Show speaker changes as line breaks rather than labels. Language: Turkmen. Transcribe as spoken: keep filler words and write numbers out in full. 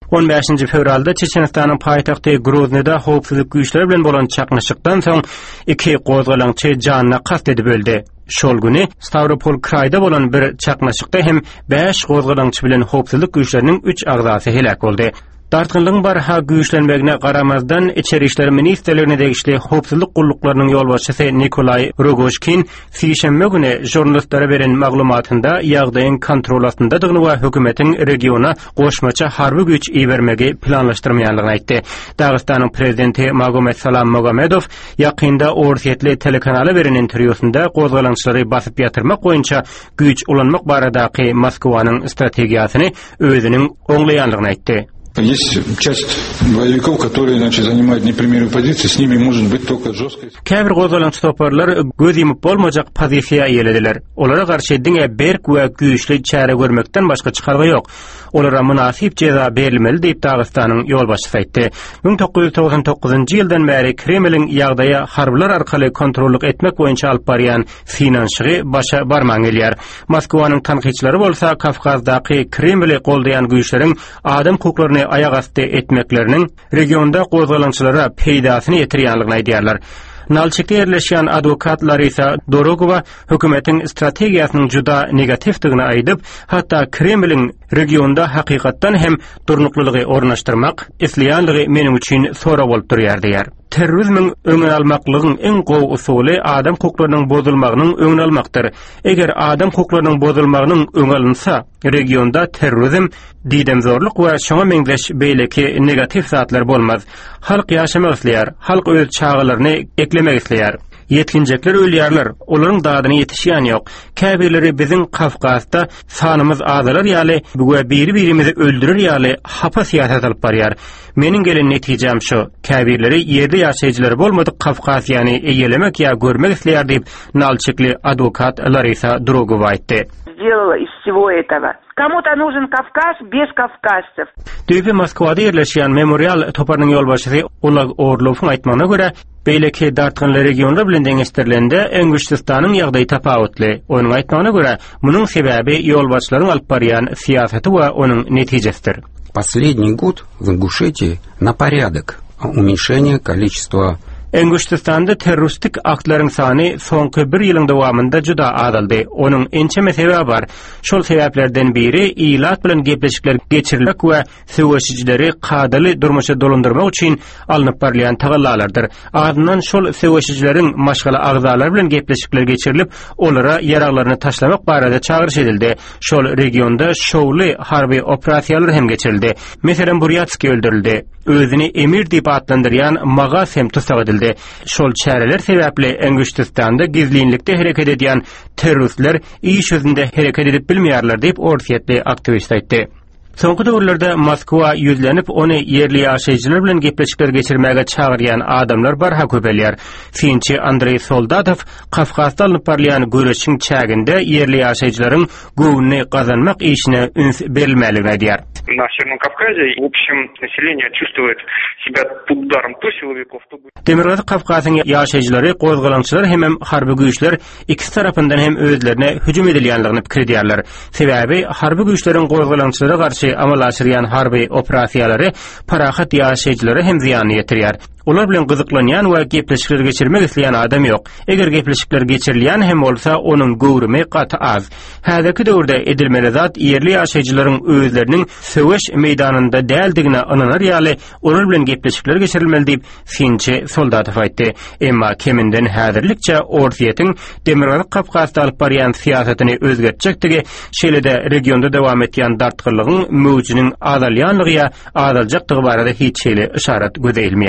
on beşinji fevralda Çeçenistanyň paýtagty Groznyda howpsuzlyk güýçleri bilen bolan çaknaşykdan soň iki gozgalançy janyna kast edip öldü. Şol güni Stavropol kraýda bolan bir çaknaşykda hem beş gozgalançy bilen howpsuzlyk güýçleriniň üç agzasy helak boldy. Dartgınlygyň barha güýçlenmegine garamazdan Içeri işler ministrligine degişli howpsuzlyk gullyklarynyň ýolbaşçysy Nikolay Rogoshkin sişenme güni jurnalistlara beren maglumatynda ýagdaýyň kontrol altyndadygyny we hökümetiň regiona goşmaça harby güýç iýermegi planlaşdyrmaýanlygyny aýtdy. Dagystanyň prezidenti Magomed Salam Magomedow ýakynda Orsetli telekanala beren interwýusynda gozgalançylary basyp ýatyrmak boýunça güýç ulanmak baradaky Moskwanyň strategiýasyny özüniň oňlaýanlygyny aýtdy.
Есть часть боевиков, которые, значит, занимают непримиримые позиции, с ними может быть только жесткость.
Käbir gozalançy toparlar göz ýumyp bolmajak pozisiýa ýelediler. Olara garşy diňe berk we güýçli çäre görmekden başga çykargy ýok. Olara munasyp jeza berilmeli diýip Dagystanyň ýolbaşçysy aýtdy. bin dokuz ýüz togsan dokuzynjy ýyldan bäri Kremliň ýagdaýa harbylar arkaly kontrollyk etmek boýunça alyp barýan finansygy başa barmaň elýär. Moskwanyň tanqidçilari bolsa Kafkazdaky Kremli goldaýan güýçleriň adam hukuklaryny ayak asty etmeklerinin regionda gozgalançylara peýdasyny ýetirýänligini aýdýarlar. Nalçykda ýerleşýän adwokat Larisa Dorogova hökümetiň strategiýasynyň juda negativdigini aýdyp, hatda Kremliň regionda hakykatdan hem durnuklygy ornaşdyrmak isleýänligi meniň üçin sora bolup durýar diýär. Terrorizmiň öňüni almaklygyň en gowy usuly adam hukuklarynyň bozulmagynyň öňüni almakdyr. Eger adam hukuklarynyň bozulmagynyň öňü alınsa, regionda terrorizm, didemzorlyk we şoňa meňzeş beýleki negativ zatlar bolmaz. Halk ýaşamak isleýär, halk öz çağalaryny eklemek isleýär. Yetkinjekler ölýärler, olaryň dadyny ýetişýän ýok. Käbirleri biziň Kafkazda sanymyz azalar ýaly we biri-birimizi öldürer ýaly hapa siýasat alyp barýar. Meniň gelen netijem şu, käbirleri ýerde ýaşaýjylar bolmadyk Kafkaz ýany eýelemek ýa görmek isleýär diýip nalçykly adwokat Larisa Dorogova aýtdy.
Сделала из всего этого. Кому-то нужен Кавказ без кавказцев.
Düýpe Moskwada ýerleşýän memorial toparnyň ýolbaşçysy Oleg Orlowyň aýtmagyna görä, beýleki dartgynly regionlar bilen deňeşdirilende Engüşdistanyň ýagdaýy tapawutly. Onuň aýtmagyna görä, munyň sebäbi ýolbaşçylaryň alyp barýan siýasaty we onuň netijesidir.
Последний год в Ингушетии на порядок уменьшение количества.
Engüşdistanda terroristik aktlaryň sany soňky bir ýylyň dowamında juda azaldy. Onuň ençeme sebebi bar. Şol sebäplerden biri ilat bilen gepleşikler geçirilmek we söwüşçileri kadaly durmuşa dolandyrmak üçin alınıp barýan tagallalardyr. Ardydan şol söwüşçileriň maşgala agzalar bilen gepleşikler geçirilip, olara ýaraklaryny taşlamak barada çağırış edildi. Şol regionda şowly harby operasiýalar hem geçirildi. Meselem Buryatski öldürildi. Özüni emir diýip adlandyrýan Magas hem tutsak edildi. Şol çäreler sebäpli Engüşdistanda gizlilikde hereket edýän terroristler iş özünde hereket edip bilmeýärler diýip Orsetli aktivist aýtdy. Soňky döwürlerde Moskwa ýüzlenip ony ýerli ýaşaýjylar bilen gepleşikler geçirmäge çağırýan adamlar barha köpelýär. Finçi Andrey Soldatow Kafkazda alyp barýan göreşiň çäginde ýerli ýaşaýjylaryň göwüni gazanmak işine üns berilmäligini aýdýar.
На Северном Кавказе, в общем, население чувствует себя под ударом то силовиков, то...
Demirgaz Kafkasyň ýaşaýjylary, gozgalançylar hem harby güýçler iki tarapyndan hem özlerine hüjüm edilýänligini pikir edýärler. Sebäbi harby güýçleriň gozgalançylara garşy amal aşyrýan harby operasiýalary parahat ýaşaýjylary hem ziýany ýetirýär. Olar bilen gyzyklanýan we gepleşikler geçirmek isleýän adam ýok. Eger gepleşikler geçirilýän hem bolsa, onuň gowrumy gaty az. Häzirki döwürde edilmeli zat ýerli ýaşaýjylaryň özleriniň söwüş meýdanynda däldigine ananar ýaly olar bilen gepleşikler geçirilmeli diýip Finçi Soldatow aýtdy. Emma keminden häzirlikçe Orsetýetiň Demirgaz Kafkazda alyp barýan siýasatyny özgertjekdigi, şeýle-de regionda dowam etýän dartgynlygyň möwjüniň azalýanlygy ýa azaljakdygy barada hiç şeýle işaret gözelmeýär.